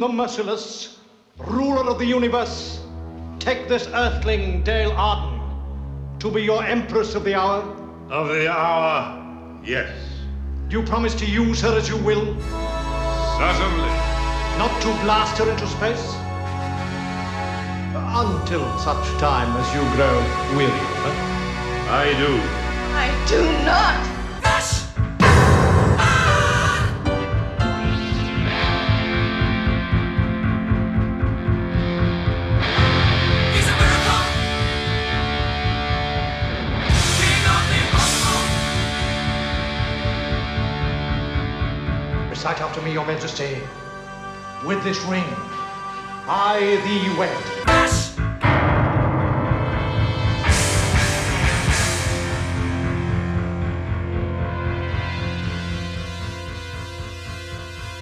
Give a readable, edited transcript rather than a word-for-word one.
merciless, ruler of the universe, take this earthling, Dale Arden, to be your empress of the hour? Of the hour, yes. Do you promise to use her as you will? Certainly. Not to blast her into space? Until such time as you grow weary of her? I do. I do not. Recite after me, your majesty. With this ring, I thee wed.